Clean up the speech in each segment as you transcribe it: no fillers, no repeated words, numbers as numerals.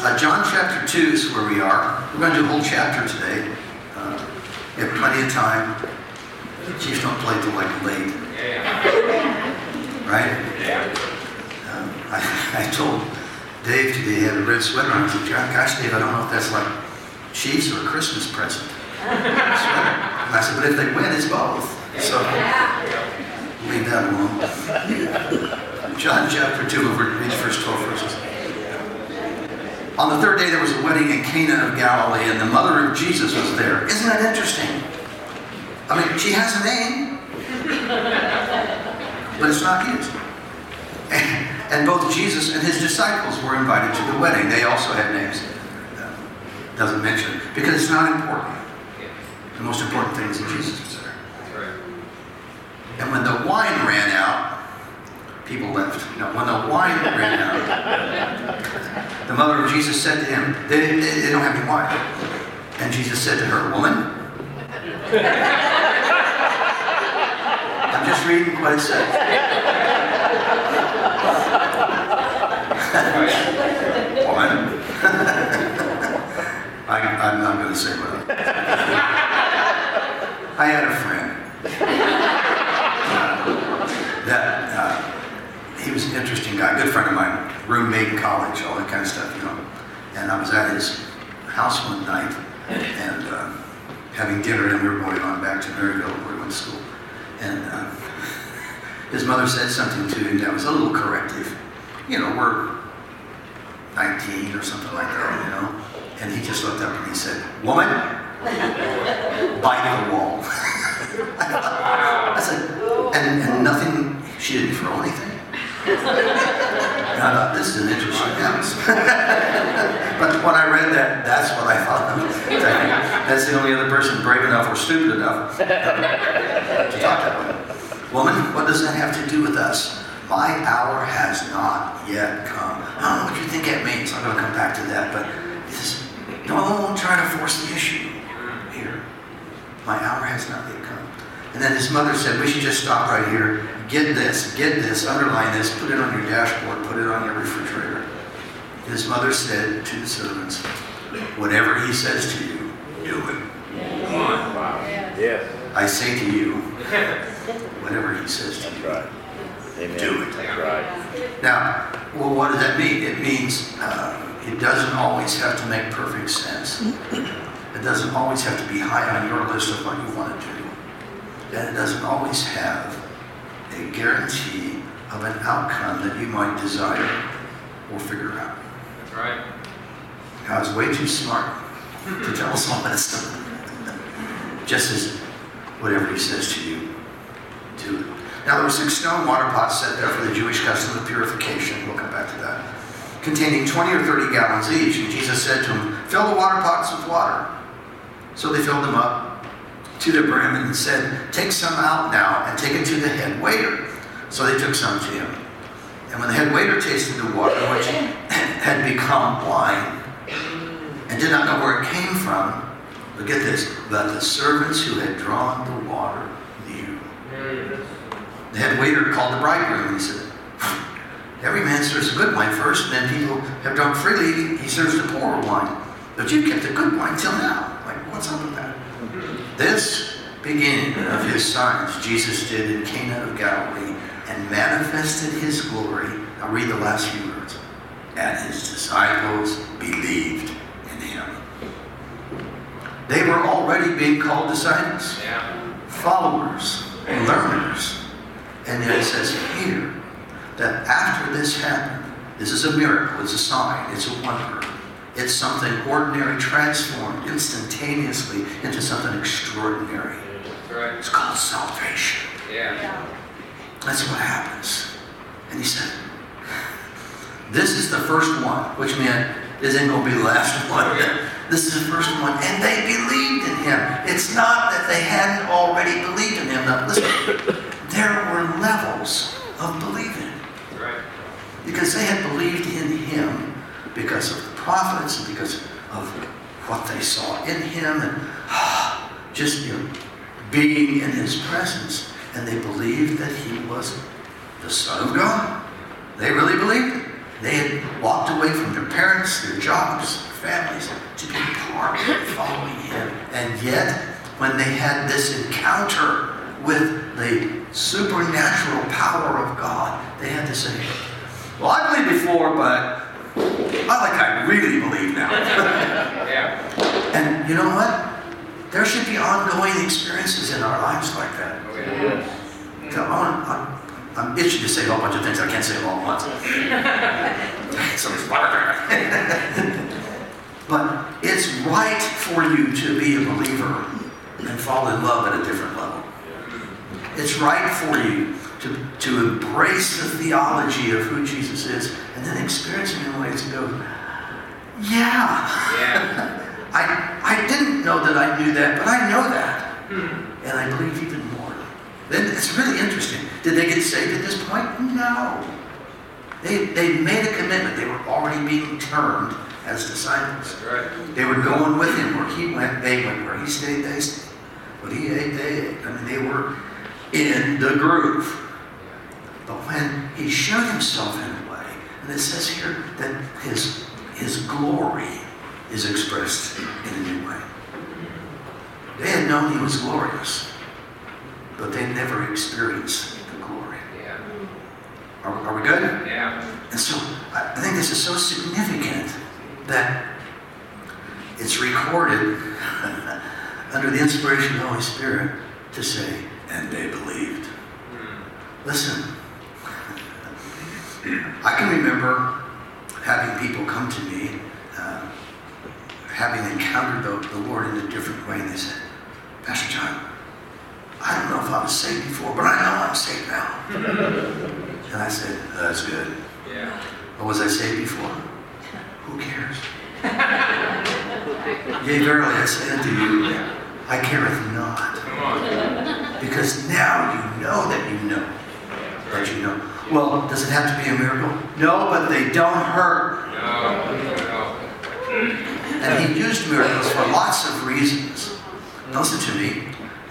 John chapter 2 is where we are. We're going to do a whole chapter today. We have plenty of time. Chiefs don't play till like late. Right? I told Dave today he had a red sweater on. I said, gosh, Dave, I don't know if that's like Chiefs or a Christmas present. And I said, but if they win, it's both. So leave that alone. John chapter 2, we'll read first 12 verses. On the third day, there was a wedding in Cana of Galilee, and the mother of Jesus was there. Isn't that interesting? I mean, she has a name, but it's not used. And both Jesus and his disciples were invited to the wedding. They also had names. Doesn't mention it, because it's not important. The most important thing is that Jesus was there. And when the wine ran out, people left. No, when the wine ran out, the mother of Jesus said to him, they don't have any wine. And Jesus said to her, woman, I'm just reading what it says. Woman. I'm not going to say what I had a friend he was an interesting guy, good friend of mine, roommate in college, all that kind of stuff, you know. And I was at his house one night and having dinner, and we were going on back to Maryville where we went to school. And his mother said something to him that was a little corrective. You know, we're 19 or something like that, you know. And he just looked up and he said, woman, bite the wall. I said, and nothing, she didn't throw anything. And I thought, this is an interesting house. But when I read that, that's what I thought. That's the only other person brave enough or stupid enough to talk about it. Woman, what does that have to do with us? My hour has not yet come. I don't know what you think that means. I'm going to come back to that, but it's, don't try to force the issue here. My hour has not yet come. And then his mother said, we should just stop right here. Get this, underline this, put it on your dashboard, put it on your refrigerator. His mother said to the servants, whatever he says to you, do it. Come on. Wow. Yes. I say to you, whatever he says to you, right. Amen. Do it. That's right. Now, well, what does that mean? It means it doesn't always have to make perfect sense. It doesn't always have to be high on your list of what you want to do. And it doesn't always have a guarantee of an outcome that you might desire or figure out. That's right. God's way too smart to tell us all that stuff. Just as whatever he says to you, do it. Now there were 6 stone water pots set there for the Jewish custom of purification. We'll come back to that. Containing 20 or 30 gallons each. And Jesus said to them, fill the water pots with water. So they filled them up to the brim and said, take some out now and take it to the head waiter. So they took some to him. And when the head waiter tasted the water, which had become wine, and did not know where it came from, but get this, but the servants who had drawn the water knew. The head waiter called the bridegroom and he said, every man serves the good wine first, and then people have drunk freely, he serves the poorer wine. But you kept the good wine till now. Like, what's up with that? This beginning of his signs Jesus did in Cana of Galilee and manifested his glory. I'll read the last few words. And his disciples believed in him. They were already being called disciples, followers, learners. And then it says here that after this happened, this is a miracle, it's a sign, it's a wonder. It's something ordinary transformed instantaneously into something extraordinary. That's right. It's called salvation. Yeah. That's what happens. And he said, this is the first one, which meant this ain't going to be the last one. This is the first one. And they believed in him. It's not that they hadn't already believed in him. Now, listen, there were levels of believing. That's right. Because they had believed in him because of the prophets and because of what they saw in him and just being in his presence. And they believed that he was the Son of God. They really believed it. They had walked away from their parents, their jobs, their families, to be part of following him. And yet, when they had this encounter with the supernatural power of God, they had to say, well, I believed before, but I really believe now. Yeah. And you know what? There should be ongoing experiences in our lives like that. Oh, yeah. So I'm itching to say a whole bunch of things I can't say all at once. But it's right for you to be a believer and fall in love at a different level. It's right for you to embrace the theology of who Jesus is and then experience him in ways and go, yeah. I didn't know that I knew that, but I know that. And I believe even more. Then it's really interesting. Did they get saved at this point? No. They made a commitment. They were already being termed as disciples. That's right. They were going with him. Where he went, they went. Where he stayed, they stayed. What he ate, they ate. I mean, they were in the groove. But when he showed himself in a way, and it says here that his glory is expressed in a new way. They had known he was glorious, but they never experienced the glory. Yeah. Are we good? Yeah. And so I think this is so significant that it's recorded under the inspiration of the Holy Spirit to say, and they believed. Listen, I can remember having people come to me, having encountered the Lord in a different way, and they said, Pastor John, I don't know if I was saved before, but I know I'm saved now. And I said, that's good. Yeah. But was I saved before? Who cares? Yea, verily, I say unto you, I careth not. Come on. Because now you know that you know that you know. Well, does it have to be a miracle? No, but they don't hurt. No. And he used miracles for lots of reasons. Listen to me.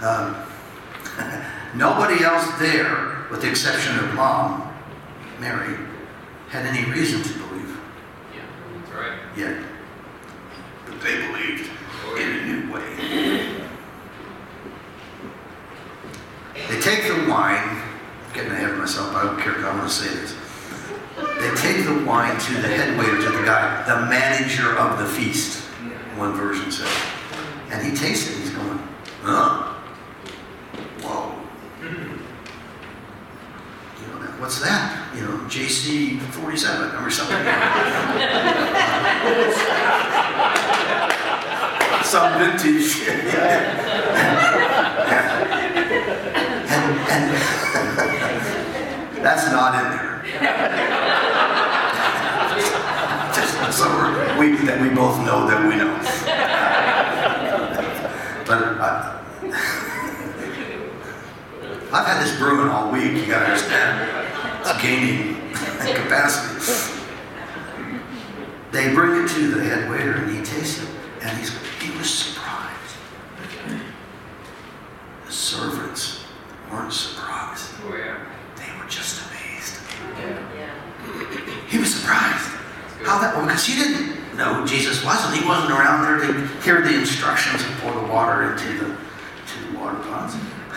Nobody else there, with the exception of Mom, Mary, had any reason to believe. Yeah. That's right. Yet. But they believed in a new way. They take the wine, I'm getting ahead of myself, I don't care, I want to say this. They take the wine to the head waiter, to the guy, the manager of the feast, one version says. And he tastes it, he's going, huh? Whoa. You know, what's that? You know, JC 47 or something. Some vintage. And that's not in there. Just so that we both know that we know. But I've had this brewing all week, you gotta understand. It's gaining capacity. They bring it to the head waiter and he tastes it, and he was surprised. The servants weren't surprised. Oh, yeah. They were just amazed. Yeah. He was surprised. How that? Well, because he didn't know who Jesus was, and he wasn't around there to hear the instructions and pour the water into the water pots.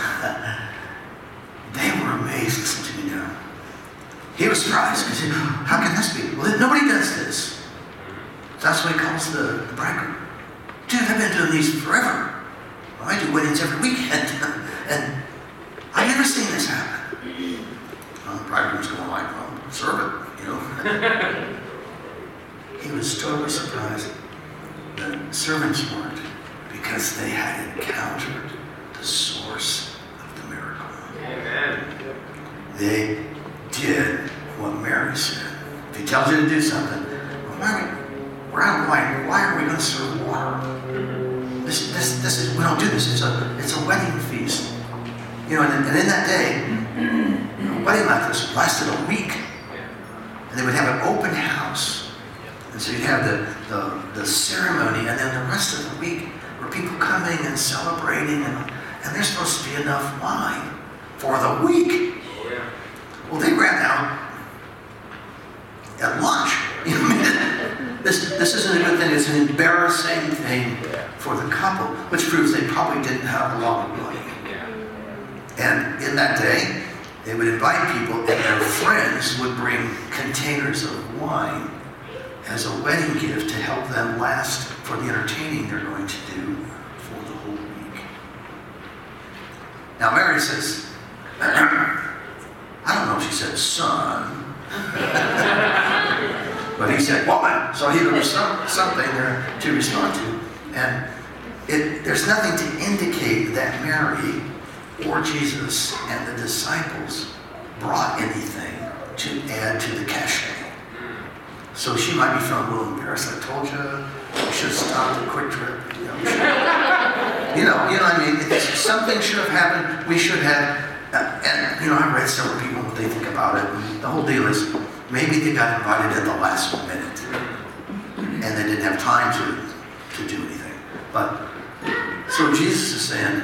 They were amazed. Listen to me now. He was surprised because how can this be? Well, nobody does this. That's what he calls the bridegroom. Dude, I've been doing these forever. Well, I do weddings every weekend, and I've never seen this happen. Well, the bridegroom's going like, well, serve it, you know. He was totally surprised. The servants weren't, because they had encountered the source of the miracle. Amen. They did what Mary said. If he tells you to do something, well, we're out of wine. Why are we going to serve water? This is, we don't do this. It's a wedding feast. You know, and in that day, a wedding like this lasted a week. And they would have an open house. And so you'd have the ceremony, and then the rest of the week were people coming and celebrating, and there's supposed to be enough wine for the week. Oh, yeah. Well, they ran out at lunch. this isn't a good thing. It's an embarrassing thing for the couple, which proves they probably didn't have a lot of money. Yeah. And in that day, they would invite people, and their friends would bring containers of wine as a wedding gift to help them last for the entertaining they're going to do for the whole week. Now Mary says, I don't know if she said son, but he said woman. So there was something there to respond to. And there's nothing to indicate that Mary or Jesus and the disciples brought anything to add to the cachet. So she might be feeling a little embarrassed. I told you should have stopped at Quick Trip. You know what I mean? Something should have happened. We should have. And I read several people what they think about it. And the whole deal is maybe they got invited at the last minute, and they didn't have time to do anything. But so Jesus is saying,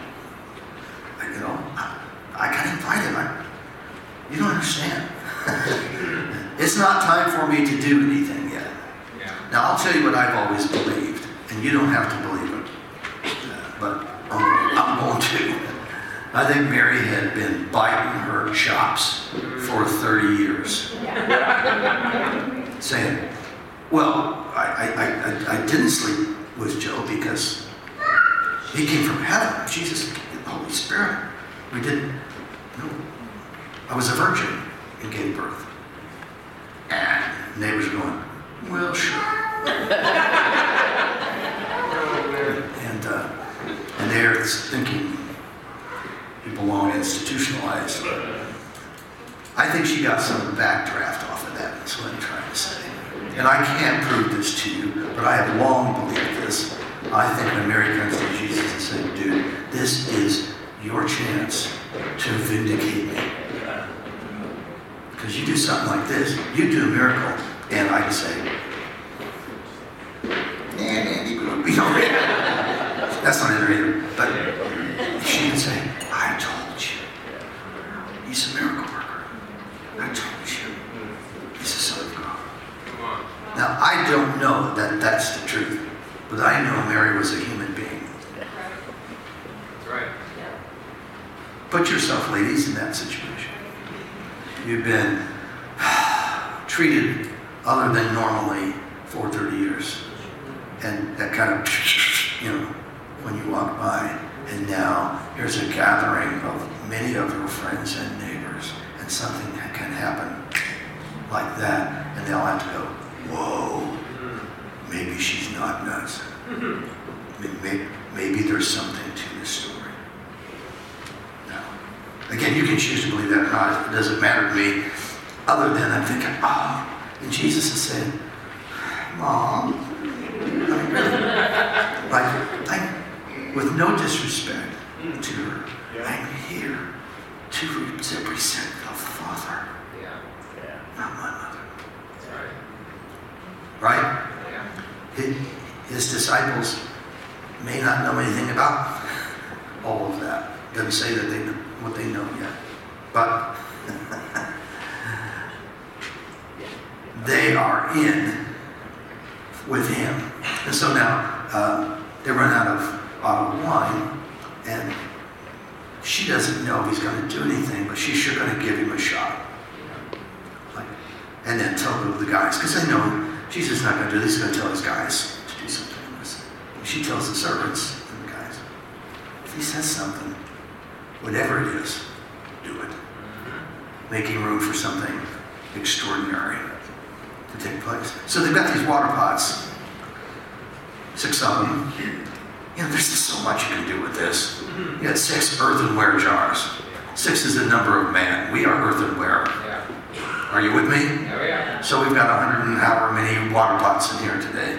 I got invited. You don't understand. It's not time for me to do anything yet. Yeah. Now, I'll tell you what I've always believed, and you don't have to believe it, but I'm going to. I think Mary had been biting her chops for 30 years, saying, well, I didn't sleep with Joe because he came from heaven. Jesus, the Holy Spirit. We didn't. No. I was a virgin and gave birth. And neighbors are going, well, sure. And they're thinking you belong institutionalized. I think she got some backdraft off of that. That's what I'm trying to say. And I can't prove this to you, but I have long believed this. I think when Mary comes to Jesus and says, dude, this is your chance to vindicate me. Because you do something like this, you do a miracle, and I can say, that's not in there either. But she can say, I told you, he's a miracle worker. I told you, he's the Son of God. Come on. Now, I don't know that that's the truth, but I know Mary was a human being. That's right. Put yourself, ladies, in that situation. You've been treated other than normally for 30 years. And that kind of, when you walk by, and now here's a gathering of many of your friends and neighbors, and something that can happen like that, and they'll have to go, whoa, maybe she's not nuts. Maybe there's something to this story. Again, you can choose to believe that or not. It doesn't matter to me. Other than I'm thinking, and Jesus is saying, Mom, I mean, really, like, with no disrespect to her, I'm here to represent the Father, not my mother. That's right. Right? Yeah. His disciples may not know anything about all of that. Doesn't say that they know what they know yet. But they are in with him. And so now they run out of wine, and she doesn't know if he's going to do anything, but she's sure going to give him a shot. And then tell the guys, because they know Jesus is not going to do this, he's going to tell his guys to do something. She tells the servants and the guys, if he says something, whatever it is, do it. Making room for something extraordinary to take place. So they've got these water pots, 6 of them. There's just so much you can do with this. You got 6 earthenware jars. 6 is the number of man. We are earthenware. Yeah. Are you with me? Oh, yeah. So we've got 100 and however many water pots in here today.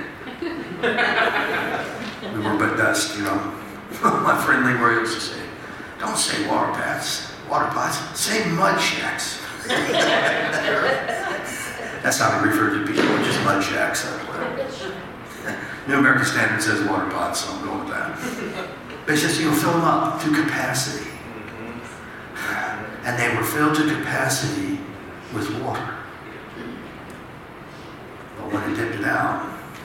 We were but dust, My friend Leroy used to say, don't say water pots, say mud shacks. That's how we refer to people, just mud shacks. New American Standard says water pots, so I'm going with that. But it says, fill them up to capacity. And they were filled to capacity with water. But when it dipped it out,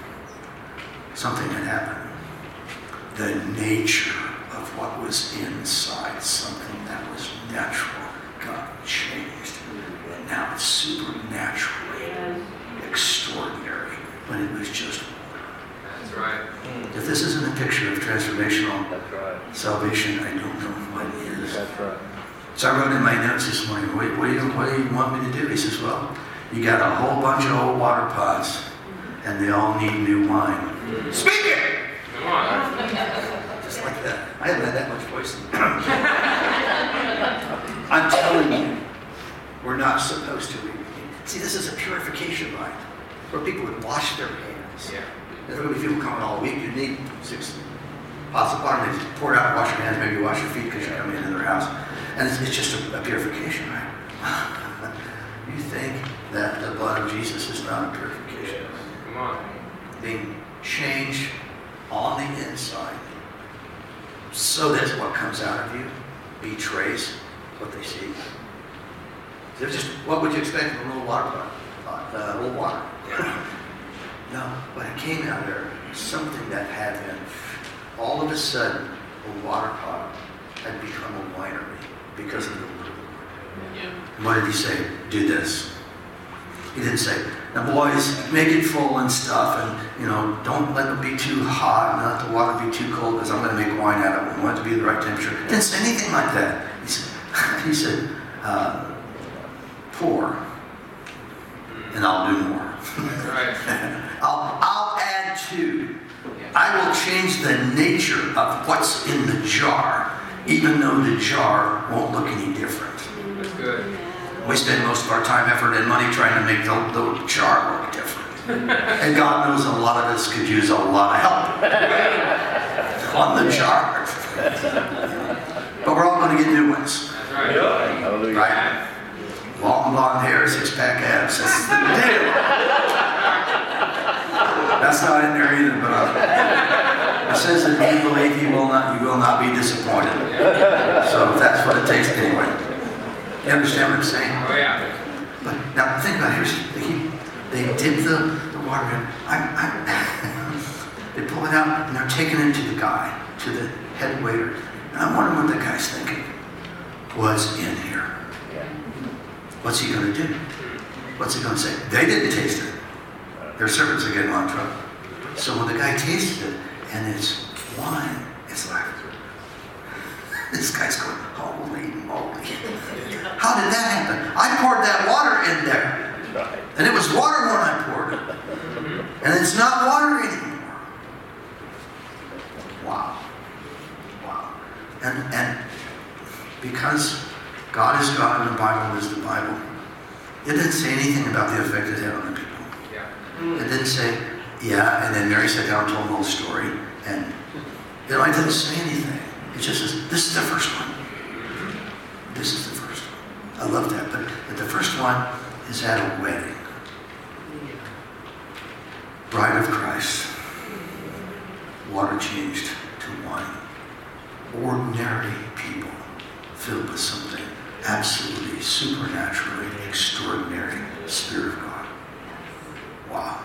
something had happened. The nature of what was inside, something that was natural, got changed. And now it's supernaturally extraordinary when it was just water. That's right. If this isn't a picture of transformational That's right. salvation, I don't know what is. That's right. So I wrote in my notes this morning, what do you want me to do? He says, well, you got a whole bunch of old water pots, and they all need new wine. Speak it! Come on. Just like that. I haven't had that much voice. I'm telling you, we're not supposed to. See, this is a purification line where people would wash their hands. Yeah. There's going to be people coming all week. You need 6 pots of water. They just pour it out, wash your hands, maybe wash your feet because you're coming into their house. And it's just a purification, right? You think that the blood of Jesus is not a purification? Come on. Being changed on the inside so that what comes out of you betrays what they see. They're just, what would you expect from a little water pot? A little water. No, when it came out of there, something that had been, all of a sudden, a water pot had become a winery because of the word of the Lord. Yeah. And what did he say? Do this. He didn't say, now boys, make it full and stuff, and don't let it be too hot, and not let the water be too cold, because I'm going to make wine out of it. I want it to be the right temperature. He didn't say anything like that. He said, pour, and I'll do more. That's right. I'll add to. I will change the nature of what's in the jar, even though the jar won't look any different. That's good. We spend most of our time, effort, and money trying to make the jar look different. And God knows a lot of us could use a lot of help on the jar. But we're all going to get new ones, That's right. Hallelujah. right? Long blonde hair, 6-pack abs. That's the deal. That's not in there either, but it says that if you believe, you will not be disappointed. So that's what it takes anyway. You understand what I'm saying? Oh, yeah. But now think about it. They dip the water in. They pull it out and they're taking it to the guy, to the head waiter. And I'm wondering what the guy's thinking. What's in here? What's he going to do? What's he going to say? They didn't taste it. Their servants are getting on trouble. So when the guy tasted it and it's wine, it's like, this guy's going, holy moly. How did that happen? I poured that water in there. And it was water when I poured it. And it's not water anymore. Wow. Wow. And because God is God and the Bible is the Bible, it didn't say anything about the effect it had on the people. Yeah. It didn't say, yeah, and then Mary sat down and told the whole story. And it didn't say anything. It just says, this is the first one. This is the first one. I love that. But the first one is at a wedding. Bride of Christ. Water changed to wine. Ordinary people filled with something absolutely supernaturally extraordinary. Spirit of God. Wow.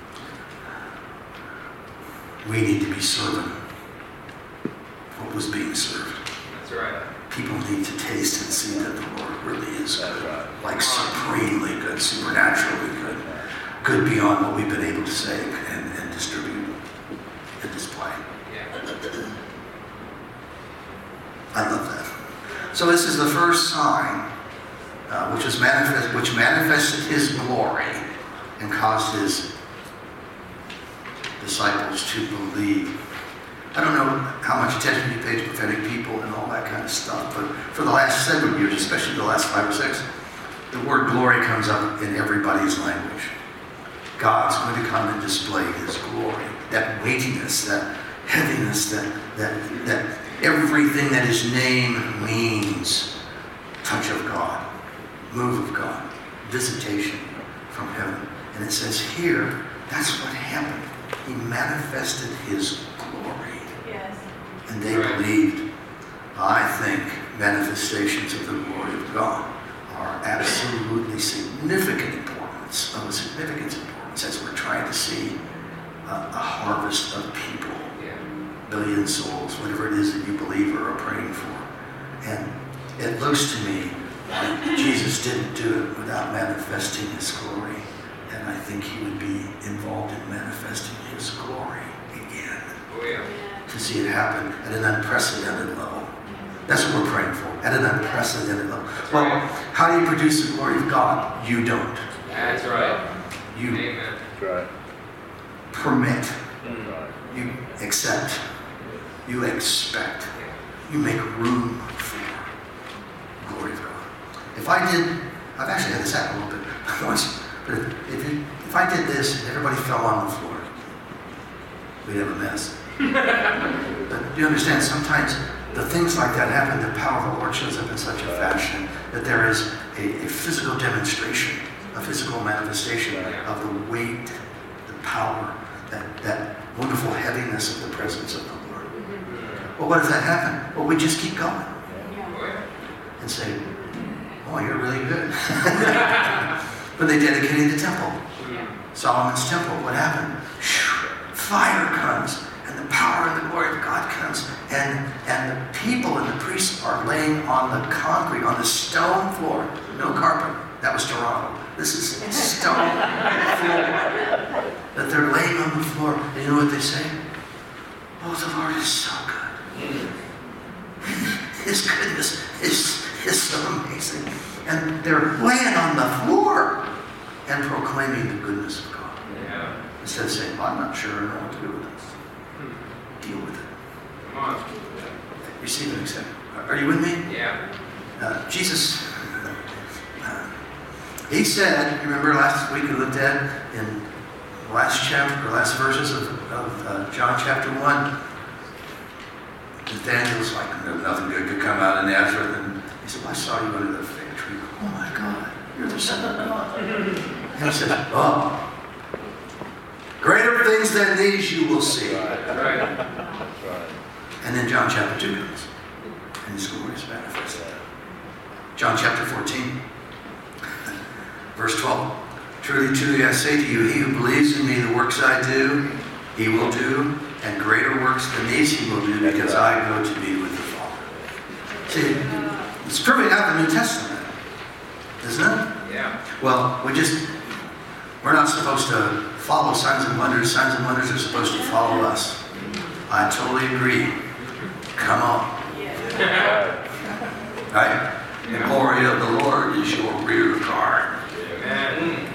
We need to be serving what was being served. That's right. People need to taste and see that the Lord really is good. That's right. Like supremely good, supernaturally good. Good beyond what we've been able to say and distribute and display. Yeah. I love that. So this is the first sign which manifested his glory and caused his disciples to believe. I don't know how much attention you pay to prophetic people and all that kind of stuff, but for the last 7 years, especially the last 5 or 6, the word glory comes up in everybody's language. God's going to come and display his glory, that weightiness, that heaviness, that everything that his name means. Touch of God, move of God, visitation from heaven. And it says here, that's what happened. He manifested his glory. Yes. And they believed. I think manifestations of the glory of God are absolutely significant importance, of significant importance as we're trying to see a harvest of people, Yeah. billion souls, whatever it is that you believe or are praying for. And it looks to me like Jesus didn't do it without manifesting his glory. And I think he would be involved in manifesting his glory again, Oh, yeah. to see it happen at an unprecedented level. That's what we're praying for, at an unprecedented level. Well, how do you produce the glory of God? You don't. That's right. You Amen. That's right. permit. That's right. You accept. You expect. You make room for glory of God. If I did, I've actually had this happen a little bit once, but if I did this and everybody fell on the floor, we'd have a mess. But you understand, sometimes the things like that happen, the power of the Lord shows up in such a fashion that there is a physical demonstration, a physical manifestation of the weight, the power, that wonderful heaviness of the presence of the Lord. Well, what does that happen? Well, we just keep going Oh, yeah. and say, oh, you're really good. When they dedicated the temple, Solomon's temple, what happened? Fire comes, and the power and the glory of God comes, and the people and the priests are laying on the concrete, on the stone floor. No carpet. That was Toronto. This is stone floor. That they're laying on the floor. And you know what they say? Oh, the Lord is so good. His goodness is so amazing. And they're laying on the floor and proclaiming the goodness of God. Yeah. Instead of saying, well, I'm not sure I know what to do with this. Deal with it. Come on. Receive and accept. Are you with me? Yeah. Jesus, he said, you remember last week we looked at in the last chapter, or last verses of John chapter 1, Nathanael's like, nothing good could come out of Nazareth. And he said, well, I saw you under the fig tree. Oh my God, you're the Son of God. And he says, oh, greater things than these you will see. That's right. That's right. And then John chapter 2 comes, and his glory is manifested. John chapter 14, verse 12. Truly, truly, I say to you, he who believes in me, the works I do, he will do, and greater works than these he will do, because I go to be with the Father. See, it's proving out the New Testament, isn't it? Yeah. Well, we're not supposed to follow signs and wonders. Signs and wonders are supposed to follow us. I totally agree. Come on. Right? The glory of the Lord is your rear guard. Amen.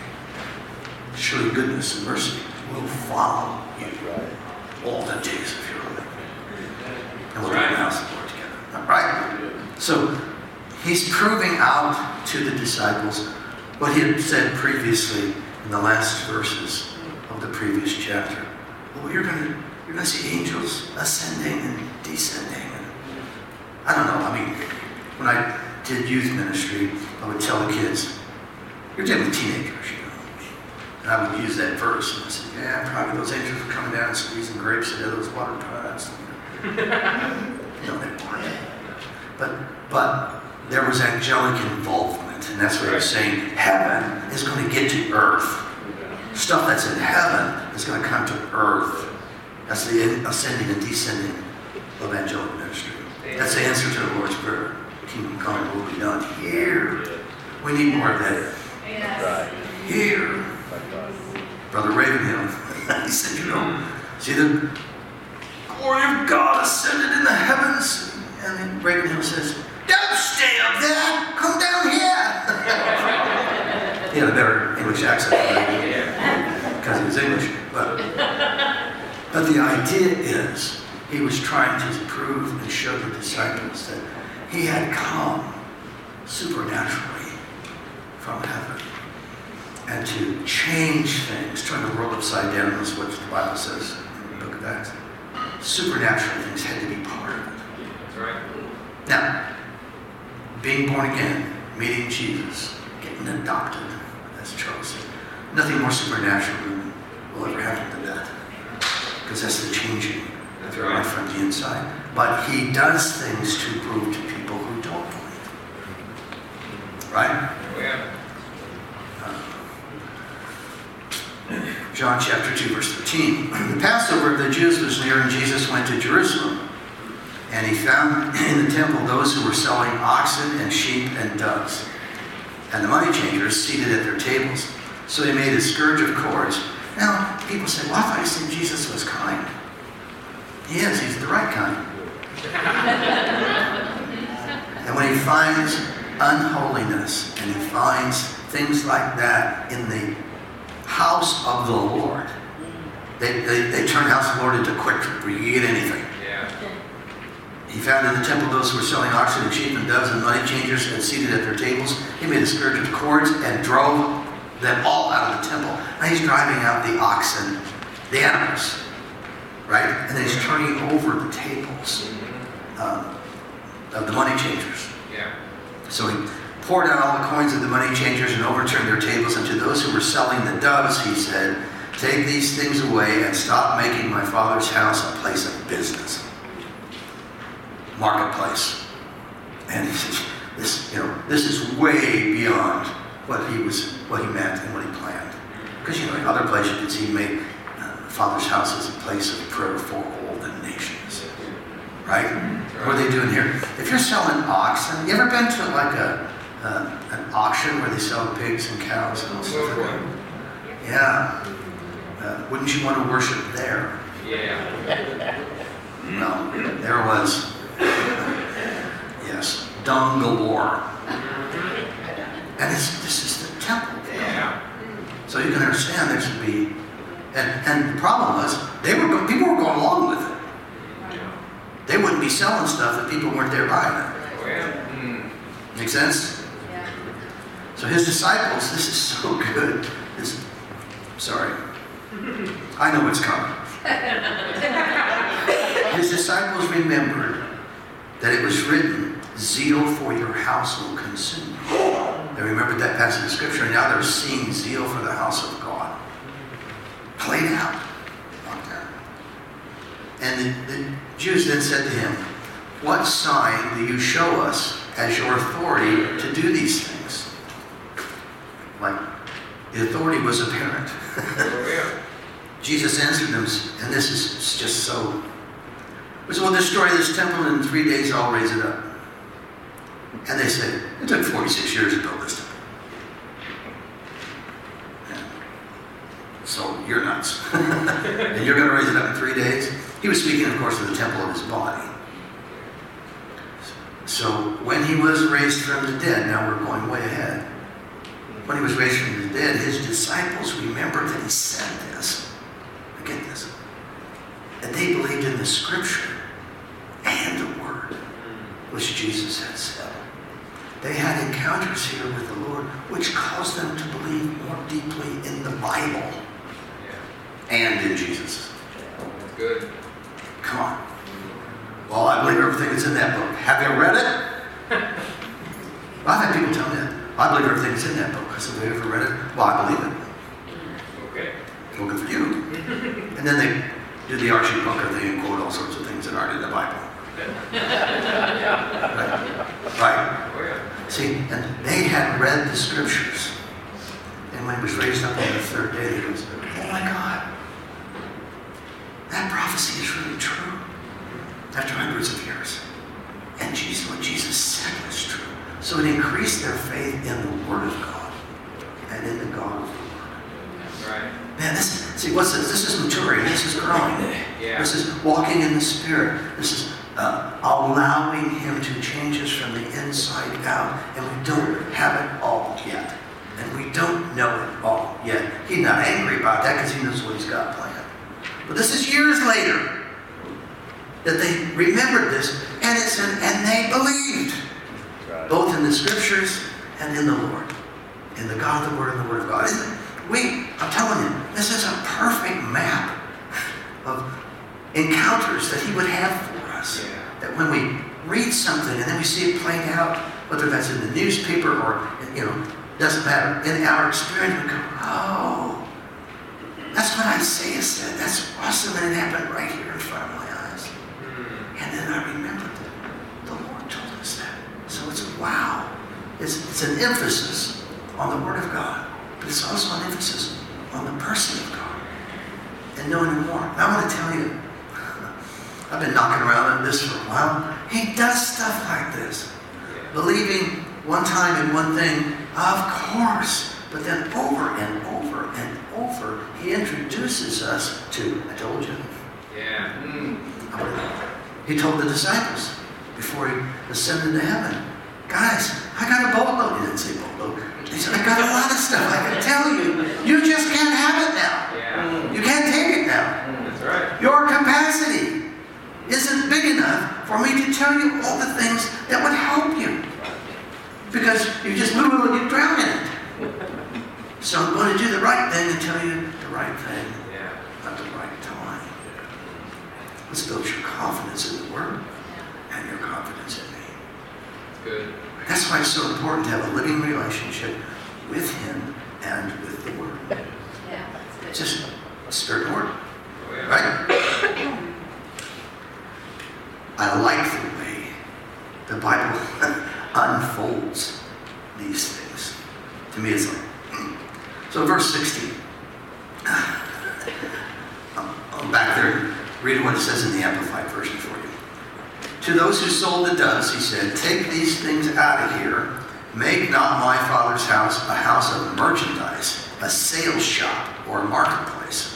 Surely goodness and mercy will follow you That's right. all the days of your life. And we'll Right. announce the Lord together. All right? So he's proving out to the disciples what he had said previously in the last verses of the previous chapter. Well, you're going to see angels ascending and descending. And I don't know. I mean, when I did youth ministry, I would tell the kids, you're dealing with teenagers, you know. And I would use that verse. And I said, yeah, probably those angels are coming down and squeezing grapes into those water pots. No, they weren't. But there was angelic involvement. And that's what he was saying. Heaven is going to get to earth. Stuff that's in heaven is going to come to earth. That's the ascending and descending of angelic ministry. That's the answer to the Lord's Prayer. Kingdom come, will be done here. We need more of that. That's right. Here. That's right. Brother Ravenhill, he said, you know, see the glory of God ascended in the heavens. And then Ravenhill says, don't stay up there, come down here. He had a better English accent than I did, because he was English. But the idea is, he was trying to prove and show the disciples that he had come supernaturally from heaven and to change things, turn the world upside down. That's what the Bible says in the book of Acts. Supernatural things had to be part of it. That's right. Now, being born again, meeting Jesus, getting adopted, as Charles said, nothing more supernatural than will ever happen than that. Because that's the changing That's right right. from the inside. But he does things to prove to people who don't believe. Right? Oh, yeah. John chapter 2, verse 13. 14. The Passover of the Jews was near, and Jesus went to Jerusalem. And he found in the temple those who were selling oxen and sheep and doves, and the money changers seated at their tables. So he made a scourge of cords. Now, people say, well, I thought you said Jesus was kind. He is. He's the right kind. And when he finds unholiness, and he finds things like that in the house of the Lord, they turn the house of the Lord into quick trip where you get anything. Yeah. He found in the temple those who were selling oxen and sheep and doves and money changers and seated at their tables. He made a scourge of cords and drove them all out of the temple. Now he's driving out the oxen, the animals, right? And then he's turning over the tables of the money changers. Yeah. So he poured out all the coins of the money changers and overturned their tables. And to those who were selling the doves, he said, take these things away and stop making my Father's house a place of business. Marketplace. And he says, this is way beyond what he meant and what he planned. Because in other places you can see he made Father's house as a place of prayer for all the nations. Right? What are they doing here? If you're selling oxen, you ever been to like an auction where they sell pigs and cows and all stuff like that? Yeah. Wouldn't you want to worship there? Yeah. No, there was, yes, dung galore. And this is the temple. Yeah. So you can understand there should be, and the problem was, people were going along with it. They wouldn't be selling stuff if people weren't there buying it. Oh, yeah. Make sense? Yeah. So his disciples, this is so good. Sorry. I know what's coming. His disciples remembered that it was written, zeal for your house will consume you. They remembered that passage of scripture, and now they're seeing zeal for the house of God played out. And the Jews then said to him, what sign do you show us as your authority to do these things? Like, the authority was apparent. Oh, yeah. Jesus answered them, and this is just so. He said, well, destroy this temple, and in 3 days I'll raise it up. And they said, it took 46 years to build this temple. And so you're nuts. And you're going to raise it up in 3 days? He was speaking, of course, of the temple of his body. So when he was raised from the dead, now we're going way ahead. When he was raised from the dead, his disciples remembered that he said this. Get this. And they believed in the scripture and the word which Jesus had said. They had encounters here with the Lord which caused them to believe more deeply in the Bible and in Jesus. That's good. Come on. Well, I believe everything that's in that book. Have you read it? I've had people tell me that. I believe everything that's in that book. I said, have you ever read it? Well, I believe it. Okay. Well, good for you. And then they do the Archie Bunker thing and quote all sorts of things that aren't in the Bible. Right? Oh, yeah. See, and they had read the scriptures. And when he was raised up on the third day, he goes, oh my God, that prophecy is really true. After hundreds of years. And what Jesus said was true. So it increased their faith in the Word of God and in the God of the Word. That's right. Man, what's this? This is maturing. This is growing. Yeah. This is walking in the Spirit. This is allowing Him to change us from the inside out. And we don't have it all yet. And we don't know it all yet. He's not angry about that because He knows what He's got planned. But this is years later that they remembered this, and it said, and they believed. Right. Both in the scriptures and in the Lord. In the God of the Word and the Word of God. I'm telling you, this is a perfect map of encounters that He would have for us. Yeah. That when we read something and then we see it playing out, whether that's in the newspaper or, doesn't matter, in our experience, we go, oh, that's what Isaiah said. That's awesome, and it happened right here in front of my eyes. And then I remembered that the Lord told us that. So it's wow. It's an emphasis on the Word of God, but it's also an emphasis on the person of God. and know Him more. And I want to tell you, I've been knocking around on this for a while. He does stuff like this. Believing one time in one thing, of course, but then over and over and over, He introduces us to, I told you. Yeah. He told the disciples before He ascended to heaven, guys, I got a boatload. He didn't say boatload. He said, I got a lot of stuff I can tell you. You just can't have it now. Yeah. You can't take it now. That's right. Your capacity isn't big enough for me to tell you all the things that would help you. Because you just move and you drown in it. So I'm going to do the right thing and tell you the right thing Yeah. at the right time. Let's build your confidence in the Word and your confidence in me. Good. That's why it's so important to have a living relationship with Him and with the Word. Yeah, that's good. It's just Spirit and Word, Oh, yeah. right? I like the way the Bible unfolds these things. To me, it's like, so verse 16. I'm back there reading what it says in the Amplified Version for you. To those who sold the doves, He said, take these things out of here. Make not my Father's house a house of merchandise, a sales shop, or a marketplace.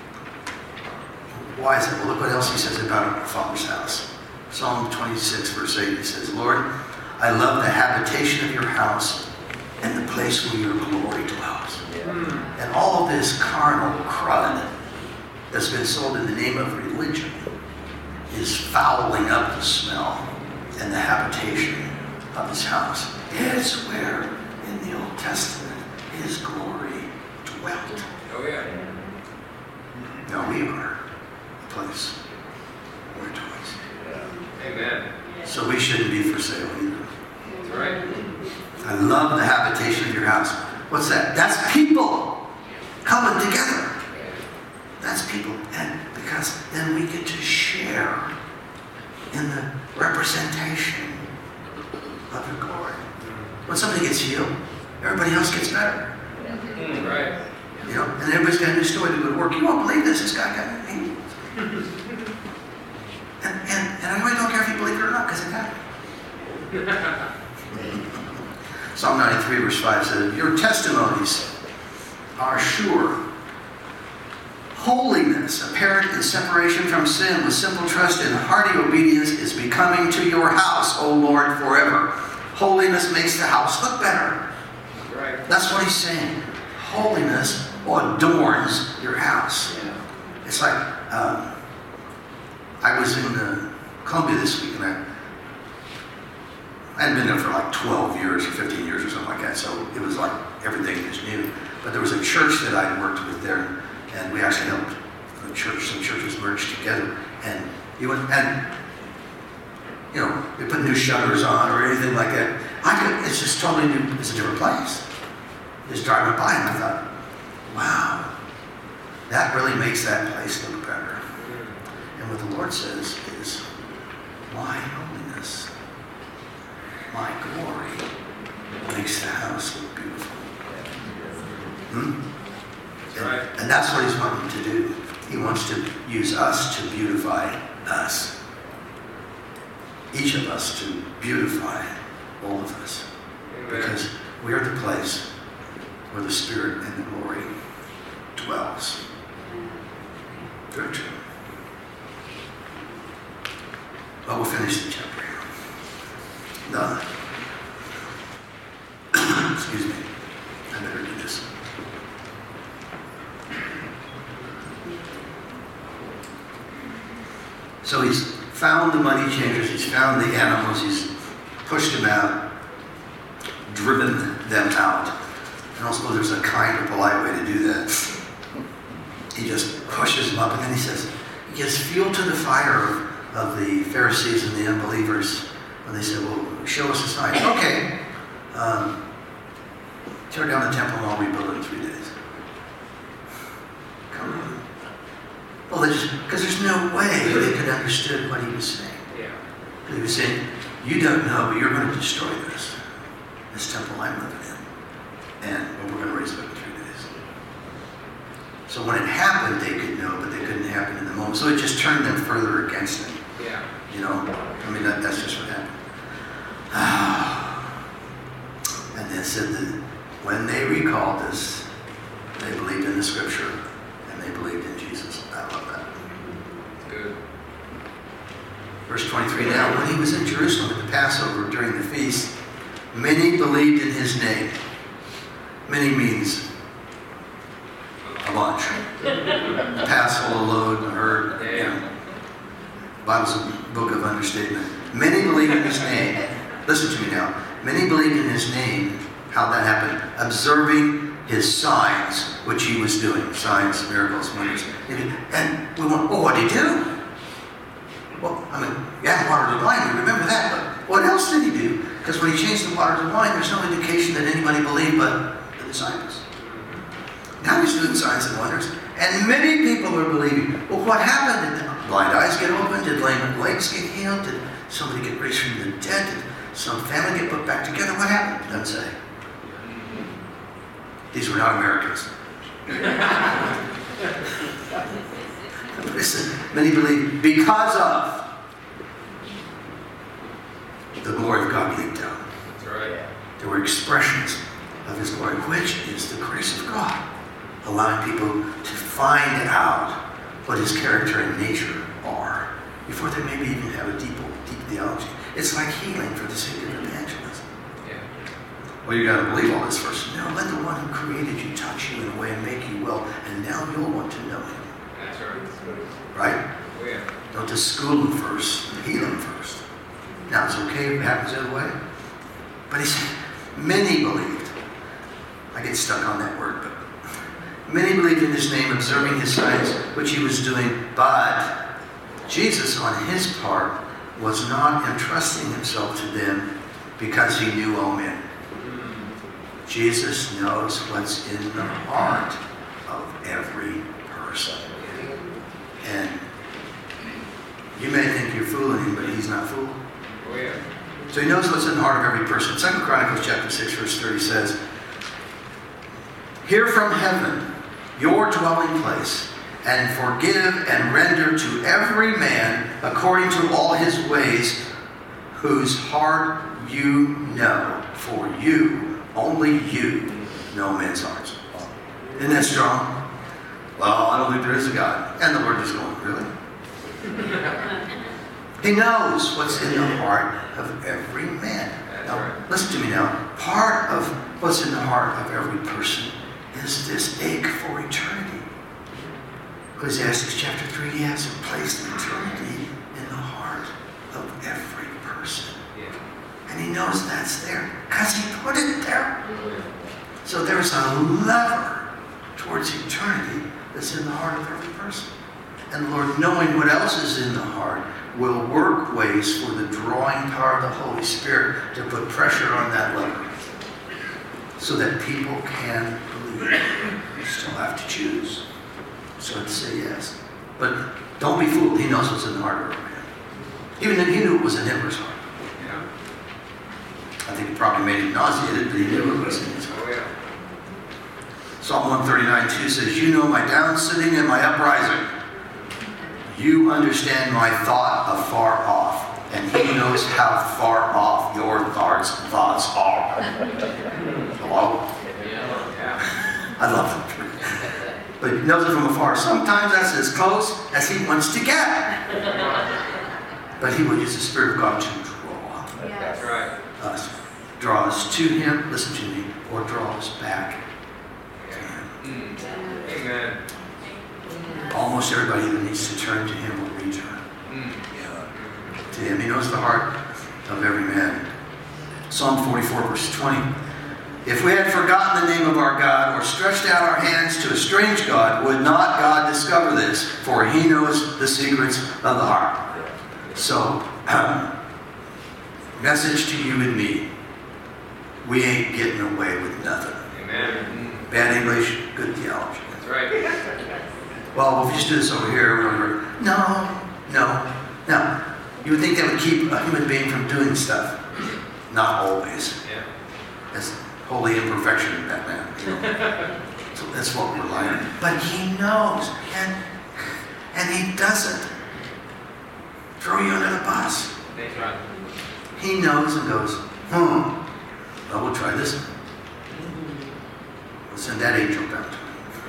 Why is it? Well, look what else He says about our Father's house. Psalm 26, verse 8, He says, Lord, I love the habitation of your house and the place where your glory dwells. And all of this carnal crud that's been sold in the name of religion is fouling up the smell and the habitation of His house. It's where in the Old Testament His glory dwelt. Oh, yeah. Now we are the place where it dwells. Amen. So we shouldn't be for sale either. That's right. I love the habitation of your house. What's that? That's people coming together. That's people. And because then we get to share in the representation of your glory. When somebody gets healed, everybody else gets better. That's right. You know, and everybody's got a new story to go to work. You won't believe this. This guy got healed. And I really don't care if you believe it or not, because it happened. Psalm 93, verse 5 says, your testimonies are sure. Holiness, apparent in separation from sin, with simple trust and hearty obedience, is becoming to your house, O Lord, forever. Holiness makes the house look better. That's right. That's what He's saying. Holiness adorns your house. It's like, I was in Columbia this week, and I hadn't been there for like 12 years or 15 years or something like that, so it was like everything was new. But there was a church that I worked with there, and we actually helped the church, some churches merge together. And you went, and you know, they put new shutters on or anything like that. It's just totally new. It's a different place. Just driving by, and I thought, wow, that really makes that place look better. And what the Lord says is, my holiness, my glory makes the house look beautiful. Right. And that's what He's wanting to do. He wants to use us to beautify us. Each of us to beautify all of us. Amen. Because we are the place where the Spirit and the glory dwells. Very true. Well, we'll finish the chapter here. No. Excuse me. I better do this. So He's found the money changers, He's found the animals, He's pushed them out, driven them out. And I suppose there's a kind or polite way to do that. He just pushes them up, and then He says, He gives fuel to the fire of the Pharisees and the unbelievers when they said, well, show us a sign. Okay, tear down the temple and I'll rebuild it in 3 days. Come on. Well, because there's no way they could have understood what He was saying. Yeah. He was saying, you don't know, but you're going to destroy this temple I'm living in. And we're going to raise it up in 3 days. So when it happened, they could know, but they couldn't happen in the moment. So it just turned them further against him. Yeah. You know, I mean, that's just what happened. And then said that when they recalled this, they believed in the scripture and they believed in Jesus. I love that. Good. Verse 23, now when he was in Jerusalem at the Passover during the feast, many believed in his name. Many means a bunch. A passel, a load, a herd. You know. The Bible's a book of understatement. Many believed in his name. Listen to me now. Many believed in his name. How'd that happen? Observing his signs, which he was doing. Signs, miracles, wonders. And we went, well, what did he do? Well, I mean, yeah, water to wine, we remember that, but what else did he do? Because when he changed the water to wine, there's no indication that anybody believed but the disciples. Now he's doing signs and wonders, and many people are believing. Well, what happened? Did blind eyes get opened? Did lame legs get healed? Did somebody get raised from the dead? Did some family get put back together? What happened? It doesn't say. These were not Americans. Listen, many believe because of the glory of God being down. That's right. There were expressions of his glory, which is the grace of God, allowing people to find out what his character and nature are before they maybe even have a deep theology. It's like healing for the sake of evangelism. Yeah. Well, you got to believe all this first. No, let the one who created you touch you in a way and make you well, and now you'll want to know him. That's right. Right? Oh, yeah. Don't just school him first, heal him first. Now, it's okay if it happens the other way. But he said, many believed. I get stuck on that word, but many believed in his name, observing his signs, which he was doing. But Jesus, on his part, was not entrusting himself to them because he knew all men. Jesus knows what's in the heart of every person. And you may think you're fooling him, but he's not fooled. Oh, yeah. So he knows what's in the heart of every person. 2 Chronicles chapter 6, verse 30 says, hear from heaven your dwelling place, and forgive and render to every man according to all his ways, whose heart you know. For you, only you, know men's hearts. Isn't that strong? Well, I don't think there is a God. And the Lord is going, really? He knows what's in the heart of every man. Now, listen to me now. Part of what's in the heart of every person is this ache for eternity. Ecclesiastes chapter 3, he has placed eternity in the heart of every person. Yeah. And he knows that's there because he put it there. So there's a lever towards eternity that's in the heart of every person. And the Lord, knowing what else is in the heart, will work ways for the drawing power of the Holy Spirit to put pressure on that lever so that people can believe. You still have to choose. So to say yes. But don't be fooled. He knows what's in the heart of every man. Even then, he knew it was in Hitler's heart. Yeah. I think it probably made him nauseated, but he knew it was in his heart. Oh, yeah. Psalm 139:2 says, you know my down sitting and my uprising. You understand my thought afar off, and he knows how far off your thoughts are. Hello? Yeah. I love it. But he knows it from afar. Sometimes that's as close as he wants to get. But he will use the Spirit of God to draw That's right. us. Draw us to him, listen to me, or draw us back to him. Amen. Almost everybody that needs to turn to him will return to him. He knows the heart of every man. Psalm 44, verse 20. If we had forgotten the name of our God or stretched out our hands to a strange God, would not God discover this? For he knows the secrets of the heart. So, message to you and me. We ain't getting away with nothing. Amen. Bad English, good theology. That's right. Well, if you just do this over here, no. You would think that would keep a human being from doing stuff. Not always. Yeah. That's holy imperfection in Batman. That's what we're like. But he knows, and he doesn't throw you under the bus. That's right. He knows and goes, well, we'll try this one. We'll send that angel down to him.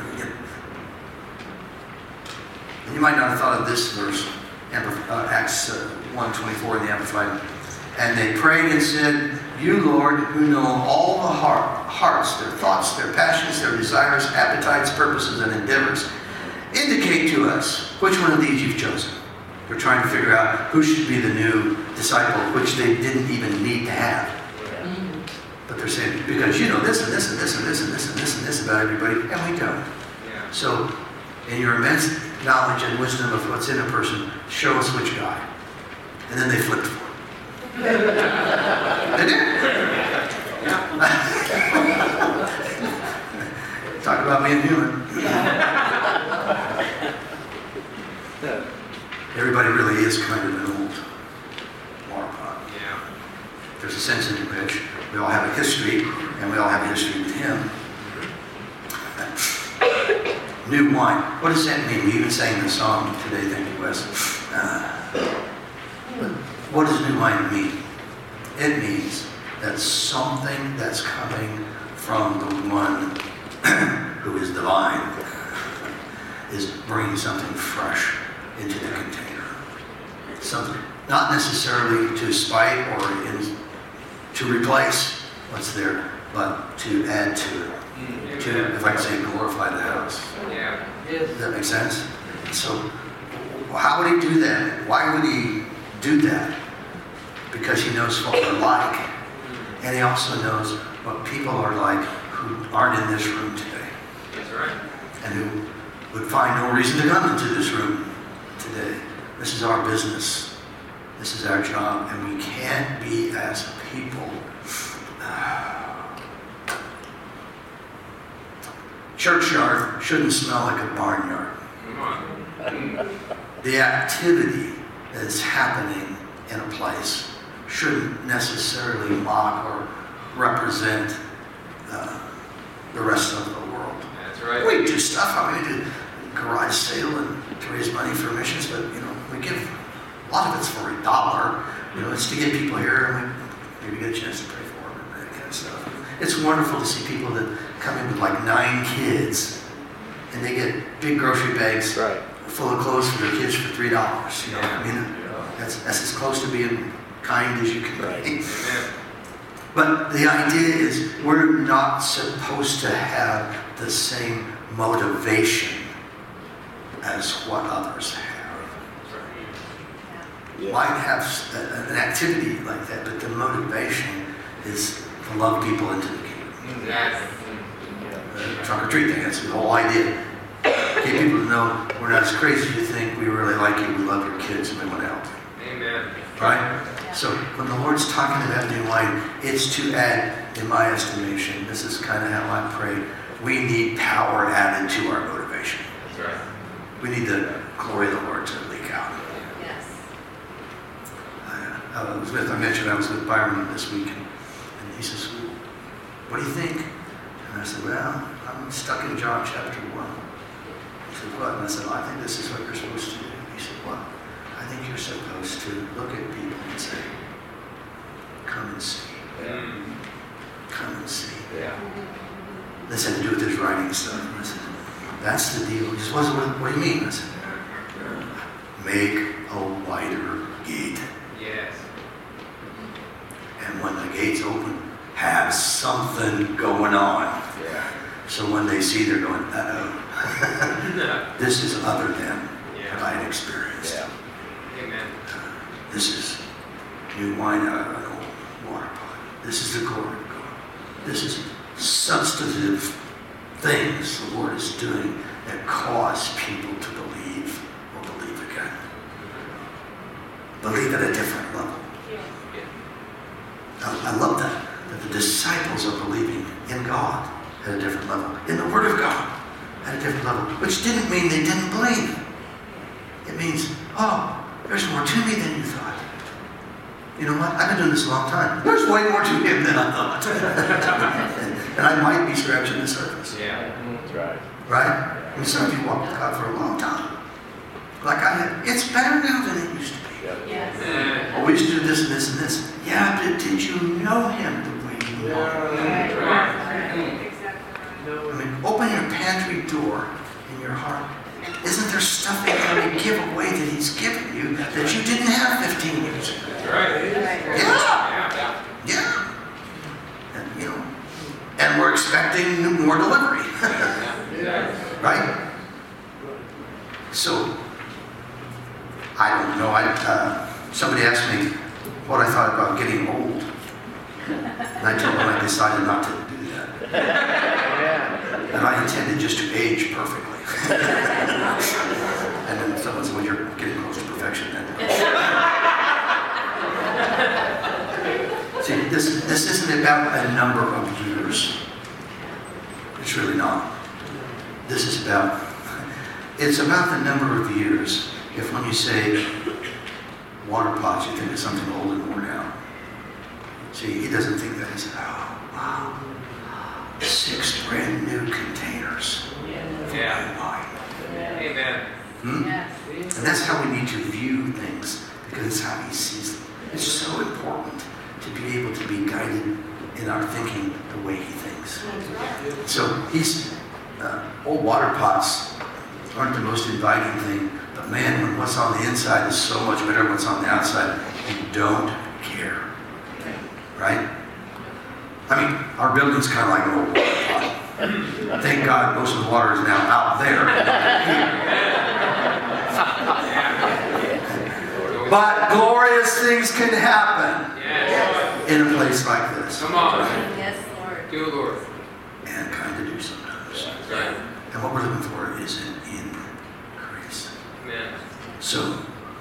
And you might not have thought of this verse, Acts 1:24 in the Amplified. And they prayed and said, you, Lord, who know all the hearts, their thoughts, their passions, their desires, appetites, purposes, and endeavors, indicate to us which one of these you've chosen. They're trying to figure out who should be the new disciple, which they didn't even need to have. But they're saying, because you know this and this and this and this and this and this and this about everybody, and we don't. Yeah. So, in your immense knowledge and wisdom of what's in a person, show us which guy. And then they flipped for it. They did. Talk about being human. Everybody really is kind of an old water pot. Yeah. There's a sense in which we all have a history, and we all have a history with him. New wine. What does that mean? We even sang the song today, thank you, Wes. But what does new wine mean? It means that something that's coming from the one who is divine is bringing something fresh into the container. Something, not necessarily to spite or to replace what's there, but to add to it. To, if I can say, glorify the house. Yeah. Does that make sense? So, how would he do that? Why would he do that? Because he knows what we're like. And he also knows what people are like who aren't in this room today. That's right. And who would find no reason to come into this room today. This is our business. This is our job. And we can't be, as people, churchyard shouldn't smell like a barnyard. Come on. The activity that is happening in a place shouldn't necessarily mock or represent the rest of the world. That's right. We do stuff. I mean, we do garage sale and to raise money for missions, but we give a lot of it's for $1. It's to get people here and we maybe get a chance to pray for them and that kind of stuff. It's wonderful to see people that come in with like 9 kids and they get big grocery bags full of clothes for their kids for $3. That's as close to being kind as you can be. Amen. But the idea is we're not supposed to have the same motivation as what others have. Might have an activity like that, but the motivation is to love people into the kingdom. Yes. The trunk or treat thing, that's the whole idea. Get people to know we're not as crazy as you think, we really like you, we love your kids, and we want to help you. Amen. Right? So when the Lord's talking about new wine, it's to add, in my estimation, this is kind of how I pray, we need power added to our motivation. That's right. We need the glory of the Lord to leak out. Yes. I mentioned I was with Byron this week, and he says, what do you think? And I said, well, I'm stuck in John chapter 1. He said, what? And I said, I think this is what you're supposed to do. He said, what? I think you're supposed to look at people and say, come and see. Come and see. Yeah. This had to do with his writing stuff. And I said, that's the deal. He said, what do you mean? I said, make a wider gate. Yes. And when the gates open, have something going on. Yeah. So when they see, they're going, uh-oh. This is other than what I had experienced. Yeah. Amen. This is new wine out of an old water pot. This is the glory of God. This is substantive things the Lord is doing that cause people to believe or believe again. Believe at a different level. I love that the disciples are believing in God at a different level, in the Word of God at a different level, which didn't mean they didn't believe. It means, oh, there's more to me than you thought. You know what? I've been doing this a long time. There's way more to him than I thought. And I might be scratching the surface. Yeah. That's right. Right? I mean, some of you walked with God for a long time. Like I have. It's better now than it used to be. Yep. Yeah. Oh, we used to do this and this and this. Yeah, but did you know him the way you know him? I mean, open your pantry door in your heart. Isn't there stuff that you want to give away that he's given you that you didn't have 15 years ago? That's right. Yeah. Yeah. Yeah. And, you know, and we're expecting more delivery. Yeah. Right? So, I don't know. Somebody asked me what I thought about getting old. And I told them I decided not to do that. Yeah. And I intended just to age perfectly. And then someone said, well, you're getting close to perfection then. See, this isn't about a number of years. It's really not. This is it's about the number of years. If when you say water pots, you think of something old and worn out. See, he doesn't think that. He said, oh, wow, 6 brand new containers. Yeah. Why? Amen. And that's how we need to view things, because it's how he sees them. It's so important to be able to be guided in our thinking the way he thinks. So old water pots aren't the most inviting thing, but man, when what's on the inside is so much better than what's on the outside, you don't care. Right? I mean, our building's kind of like an old water pot. Thank God most of the water is now out there. But glorious things can happen Yes. in a place like this. Come on. Yes, Lord. Do Lord. And kind of do sometimes. That's right. And what we're looking for is an increase. Amen. So,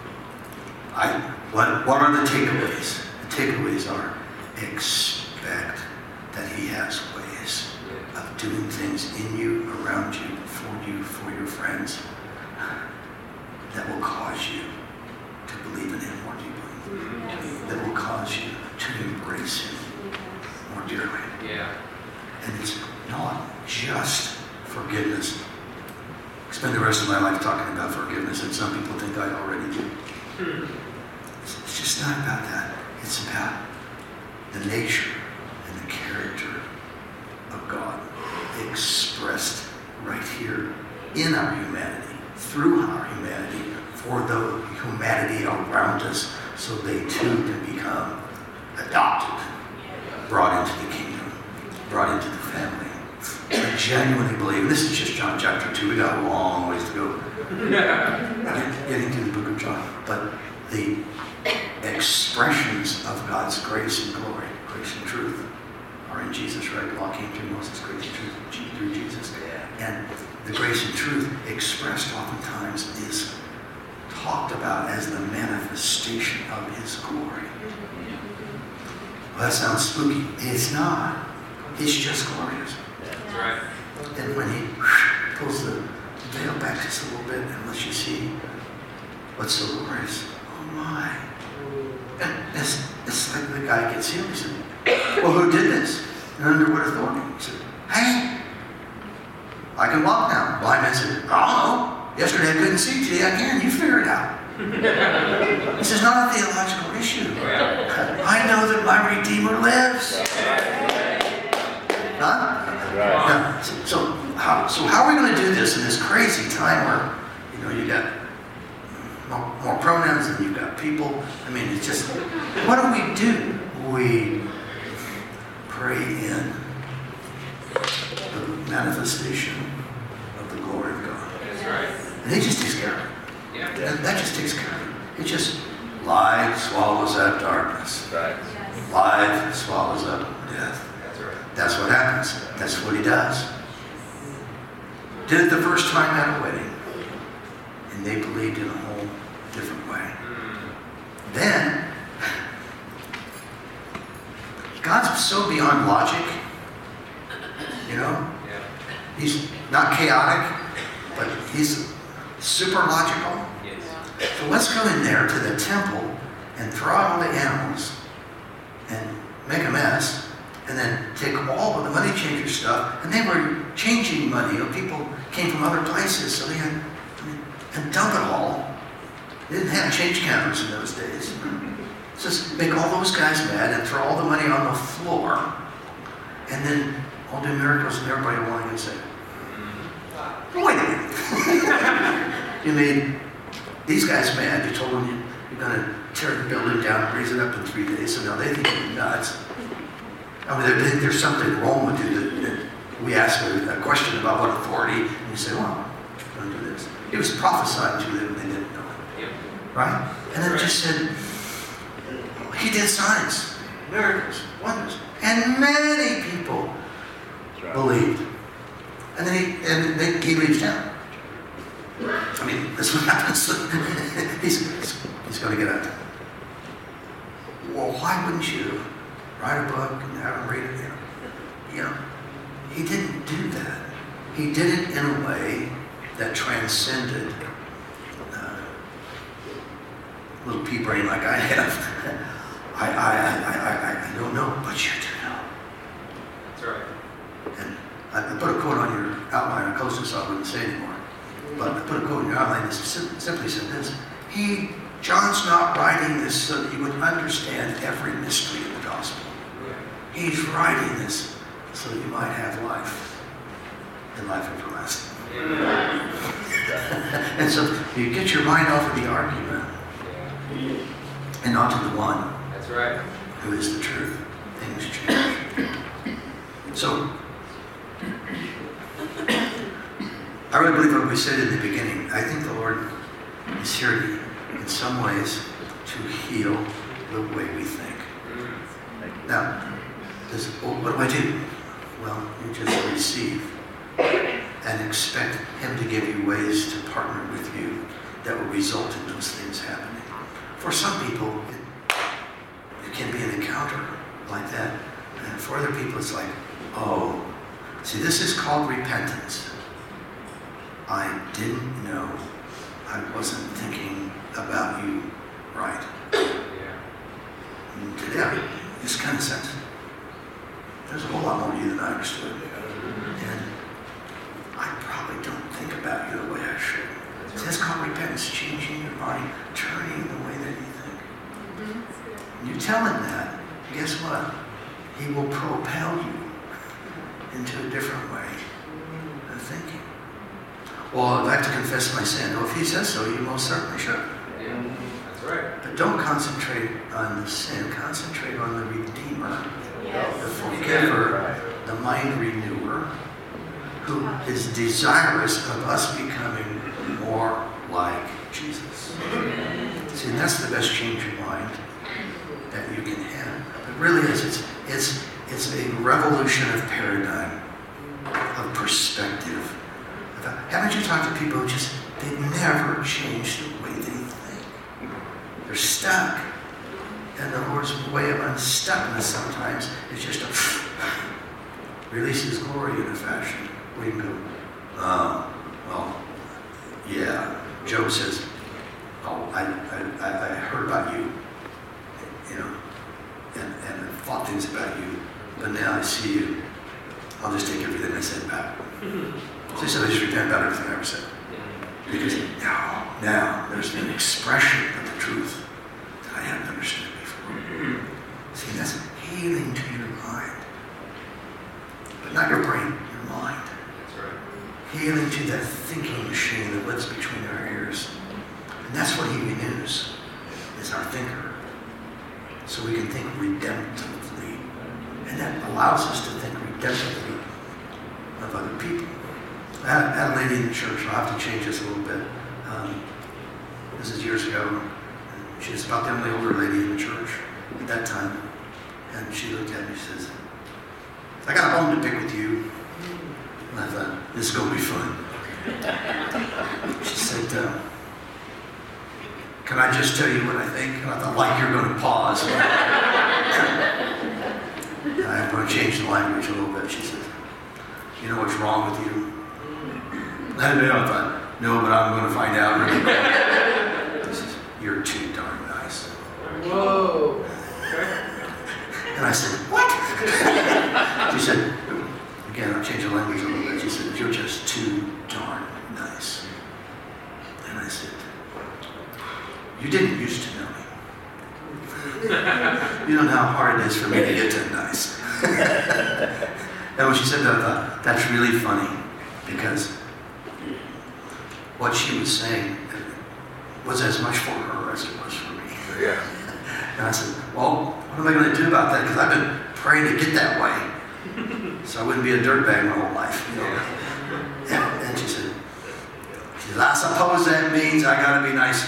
what are the takeaways? The takeaways are expect that he has ways of doing things in you, around you, for your friends, that will cause you to believe in him more deeply. That will cause you to embrace him more dearly. Yeah. And it's not just forgiveness. I spend the rest of my life talking about forgiveness, and some people think I already do. It's just not about that. It's about the nature and the character of God expressed right here in our humanity, through our humanity, for the humanity around us, so they too can become adopted, brought into the kingdom, brought into the family. I genuinely believe, and this is just John chapter 2, we got a long ways to go getting to the book of John, but the expressions of God's grace and glory, grace and truth, are in Jesus, right? Law came through Moses, grace and truth through Jesus. And the grace and truth expressed oftentimes is talked about as the manifestation of his glory. Well, that sounds spooky. It's not. It's just glorious. That's right. And when he pulls the veil back just a little bit and lets you see what's so glorious, oh my. And it's like the guy gets healed. He said, well, who did this? And under what authority? He said, hey, I can walk now. Blind man said, oh, yesterday I couldn't see, today I can. You figure it out. This is not a theological issue. I know that my Redeemer lives. Huh? Right. Yeah. So how are we going to do this in this crazy time where, you got more pronouns than you've got people? I mean, it's just, what do? We pray in the manifestation of the glory of God. That's right. And he just takes care of it. Yeah. That just takes care of it. It just, light swallows up darkness. Right. Light swallows up death. That's right. That's what happens. That's what he does. Did it the first time at a wedding. And they believed in a whole different way. Then, God's so beyond logic. Yeah. He's not chaotic, but he's super logical. Yes. So let's go in there to the temple and throw out all the animals and make a mess and then take all of the money changer stuff, and they were changing money. People came from other places, so they had, and dump it all. They didn't have change counters in those days. Just make all those guys mad and throw all the money on the floor, and then all do miracles, and everybody will and say, wait a minute. You made these guys mad. You told them you're going to tear the building down and raise it up in 3 days, so now they think you're nuts. I mean, there's something wrong with you that we ask a question about what authority, and you say, well, I'm going to do this. It was prophesied to them, and they didn't know it. Right? And then it just said, he did signs, miracles, wonders, and many people believed. And then he leaves town. I mean, that's what happens. he's going to get out. Well, why wouldn't you write a book and have him read it? You know, he didn't do that. He did it in a way that transcended little pea brain like I have. I don't know, but you do know. That's right. And I put a quote on your outline. I closed this, so I wouldn't say anymore. But I put a quote in your outline that simply said this: John's not writing this so that you would understand every mystery of the gospel. He's writing this so that you might have life, and life everlasting. And so you get your mind off of the argument and onto the one. That's right. Who is the truth. Things change. So, I really believe what we said in the beginning. I think the Lord is here in some ways to heal the way we think. Now, what do I do? Well, you just receive and expect Him to give you ways to partner with you that will result in those things happening. For some people, it can be an encounter like that. And for other people, it's like, oh, see, this is called repentance. I didn't know. I wasn't thinking about you right. And today, I just kind of sense there's a whole lot more to you than I understood. And I probably don't think about you the way I should. So that's called repentance, changing your mind, turning the way that you think. And you tell him that, guess what? He will propel you into a different way of thinking. Well, I'd like to confess my sin. Well, if he says so, you most certainly should. Yeah, that's right. But don't concentrate on the sin. Concentrate on the Redeemer, the Forgiver, the mind renewer, who is desirous of us becoming more like Jesus. See, and that's the best change of mind that you can have. It really is. It's a revolution of paradigm, of perspective. Haven't you talked to people who they never change the way they think? They're stuck. And the Lord's way of unstuckness sometimes is just to release His glory in a fashion where you go, well, yeah. Job says, oh, I heard about you, and I thought things about you, but now I see you. I'll just take everything I said back. So he said, I just repent about everything I ever said. Because now there's an expression of the truth that I hadn't understood before. See, that's healing to your mind. But not your brain, your mind. That's right. Healing to that thinking machine that lives between our ears. And that's what He renews, is our thinker. So we can think redemptively. And that allows us to think redemptively of other people. I had a lady in the church, I'll have to change this a little bit. This is years ago. She was about the only older lady in the church at that time. And she looked at me and says, I got a bone to pick with you. And I thought, this is going to be fun. She said, can I just tell you what I think? And I thought, like you're going to pause. I'm going to change the language a little bit. She said, you know what's wrong with you? I thought, no, but I'm going to find out. She says, you're too darn nice. Whoa. And I said, what? you didn't used to know me. You don't know how hard it is for me to get to nice. And when she said that, I thought, that's really funny, because what she was saying was as much for her as it was for me. Yeah. And I said, well, what am I going to do about that? Because I've been praying to get that way, so I wouldn't be a dirtbag my whole life. You know? Yeah. And she said, I suppose that means I got to be nicer.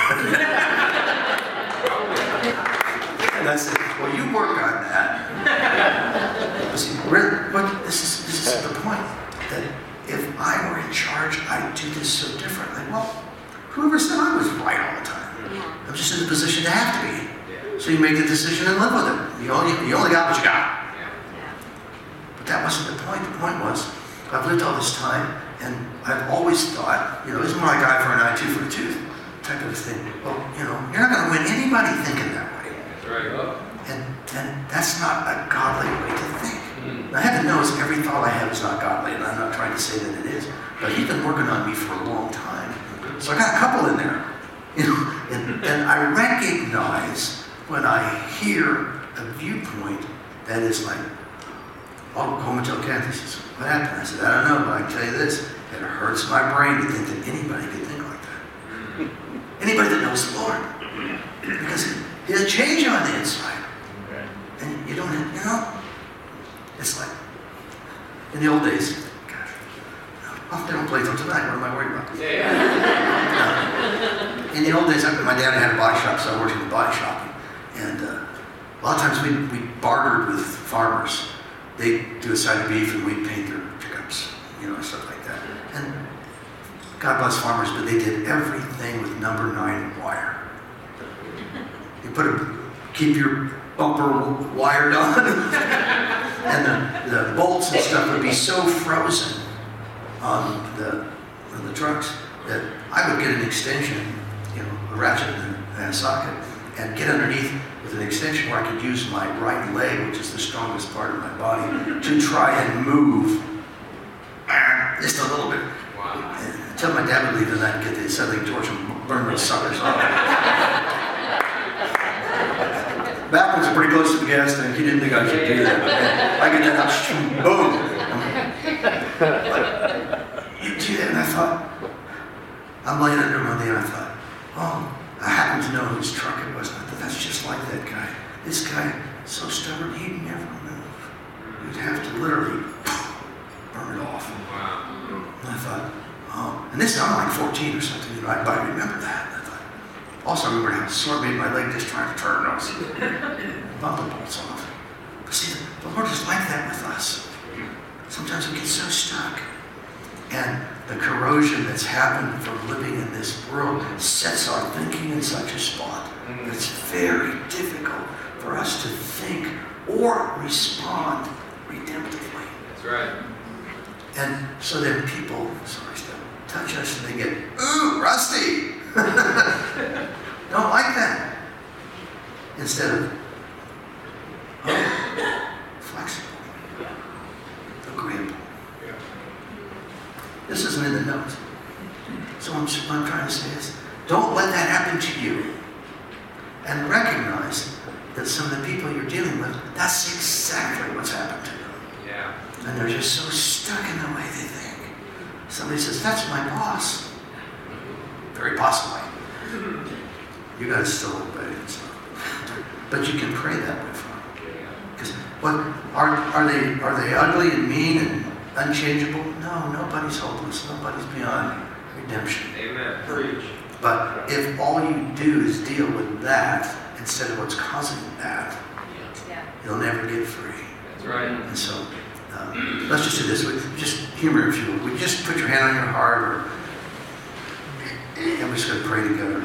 And I said, well, you work on that. But see, but this is the point, that if I were in charge, I'd do this so differently. Well, whoever said I was right all the time? I'm just in the position to have to be. So you make the decision and live with it. You only got what you got. But that wasn't the point. The point was, I've lived all this time, and I've always thought, isn't one guy for an eye, two for a tooth type of thing. Well, you're not going to win anybody thinking that way. That's right. And that's not a godly way to think. Now, heaven knows every thought I have is not godly, and I'm not trying to say that it is. But he's been working on me for a long time. So I got a couple in there. And I recognize when I hear a viewpoint that is like, I'll go home and tell Kathy, she says, what happened? I said, I don't know, but I can tell you this, it hurts my brain to think that anybody could think like that. Anybody that knows the Lord. Because he'll change you on the inside. And you don't have, it's like, in the old days, gosh, they don't play till tonight, what am I worried about? In the old days, my dad had a body shop, so I worked in the body shop. And a lot of times we bartered with farmers. They'd do a side of beef and we'd paint their pickups, stuff like that. And God bless farmers, but they did everything with number 9 wire. You keep your bumper wired on, and the bolts and stuff would be so frozen on the trucks that I would get an extension, a ratchet and a socket, and get underneath with an extension where I could use my right leg, which is the strongest part of my body, to try and move just a little bit. Wow. Until my dad would leave and I'd get the acetylene torch and burn those suckers off. Back was pretty close to the gas tank. He didn't think I should do that. I get that out, boom. You do that, and I thought, I'm laying under one day, and I thought, I happened to know whose truck it was. And I thought, that's just like that guy. This guy, so stubborn, he'd never move. You'd have to literally burn it off. Wow. And I thought, and this, I'm like 14 or something, but I remember that. And I thought, also I remember how sore it made my leg just trying to turn those bumper bolts off. But see, the Lord is like that with us. Sometimes we get so stuck. And the corrosion that's happened from living in this world sets our thinking in such a spot that it's very difficult for us to think or respond redemptively. That's right. And so then people, touch us and they get, ooh, rusty. Don't like that. Instead of, flexible, agreeable. This isn't in the notes. So what I'm trying to say is, don't let that happen to you. And recognize that some of the people you're dealing with, that's exactly what's happened to them. Yeah. And they're just so stuck in the way they think. Somebody says, that's my boss. Very possibly. You guys still obey and stuff. But you can pray that way for them. Because what are they ugly and mean and unchangeable? No, nobody's hopeless. Nobody's beyond redemption. Amen. Preach. But if all you do is deal with that instead of what's causing that, you'll never get free. That's right. And so, let's just do this. Just humor, if you will. We just put your hand on your heart, and we're just going to pray together.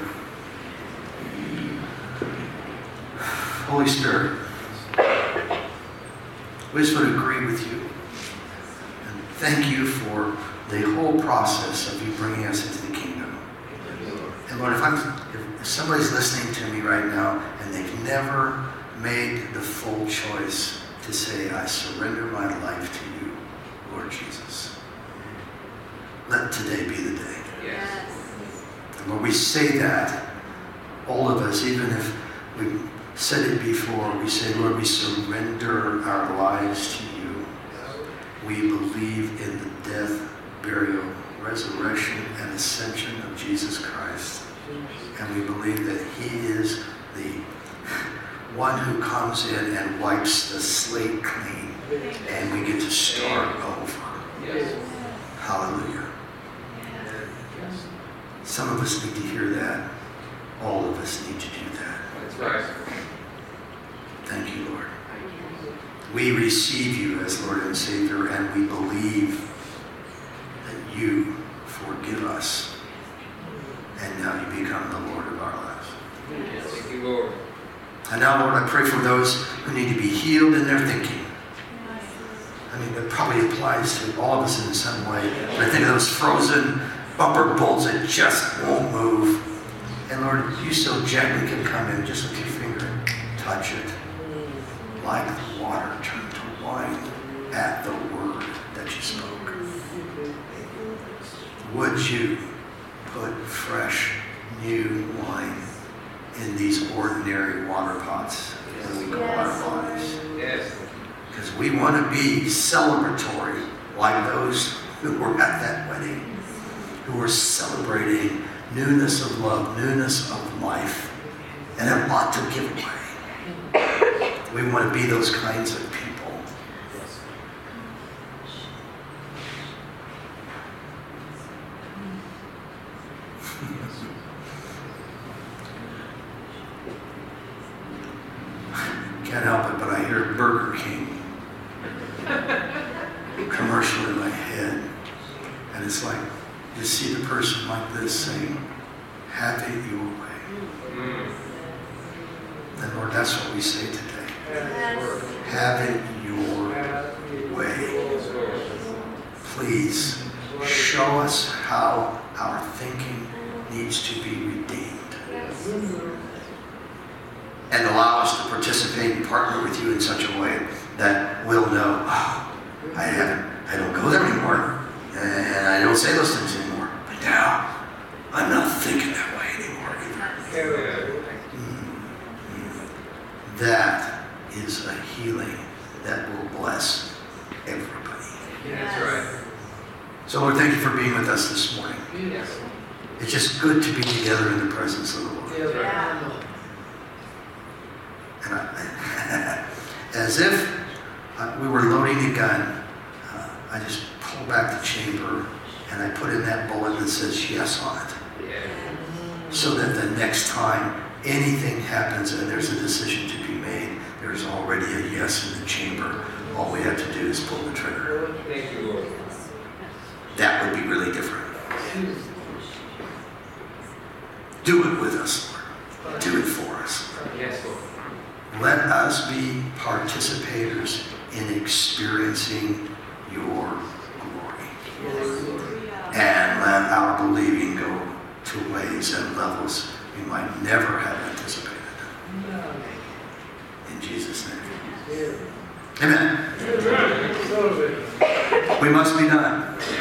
Holy Spirit, we just want to agree with you. And thank you for the whole process of you bringing us into the kingdom. And Lord, if somebody's listening to me right now and they've never made the full choice to say, I surrender my life to you, Lord Jesus, let today be the day. Yes. And when we say that, all of us, even if we've said it before, we say, Lord, we surrender our lives to you. We believe in the death, burial, resurrection, and ascension of Jesus Christ. And we believe that he is the one who comes in and wipes the slate clean. And we get to start over. Yes. Hallelujah. Some of us need to hear that. All of us need to do that. That's right. Thank you, Lord. We receive you as Lord and Savior, and we believe that you forgive us. And now you become the Lord of our lives. Thank you, Lord. And now, Lord, I pray for those who need to be healed in their thinking. I mean, that probably applies to all of us in some way. But I think of those frozen bumper bolts that just won't move. And Lord, you so gently can come in just with your finger and touch it. Like the water turned to wine at the word that you spoke. Would you put fresh, new wine in these ordinary water pots that we call our bodies? Yes. Because we want to be celebratory like those who were at that wedding, who were celebrating newness of love, newness of life, and a lot to give away. We want to be those kinds of people. Can't help it, but I hear Burger King commercial in my head. And it's like, you see the person like this saying, have it your way. And Lord, that's what we say today. Have it your way. Please show us how our thinking needs to be redeemed. And allow us to participate and partner with you in such a way that we'll know, oh, I don't go there anymore, and I don't say those things anymore. But now, I'm not thinking that way anymore either. That is a healing that will bless everybody. That's right. So Lord, thank you for being with us this morning. Yes. It's just good to be together in the presence of the Lord. That's right. And as if we were loading a gun, I just pull back the chamber and I put in that bullet that says yes on it. Yeah. So that the next time anything happens and there's a decision to be made, there's already a yes in the chamber. All we have to do is pull the trigger. Thank you, Lord. That would be really different. Do it with us, Lord. Do it for us. Yes, Lord. Let us be participators in experiencing your glory. And let our believing go to ways and levels we might never have anticipated. In Jesus' name. Amen. We must be done.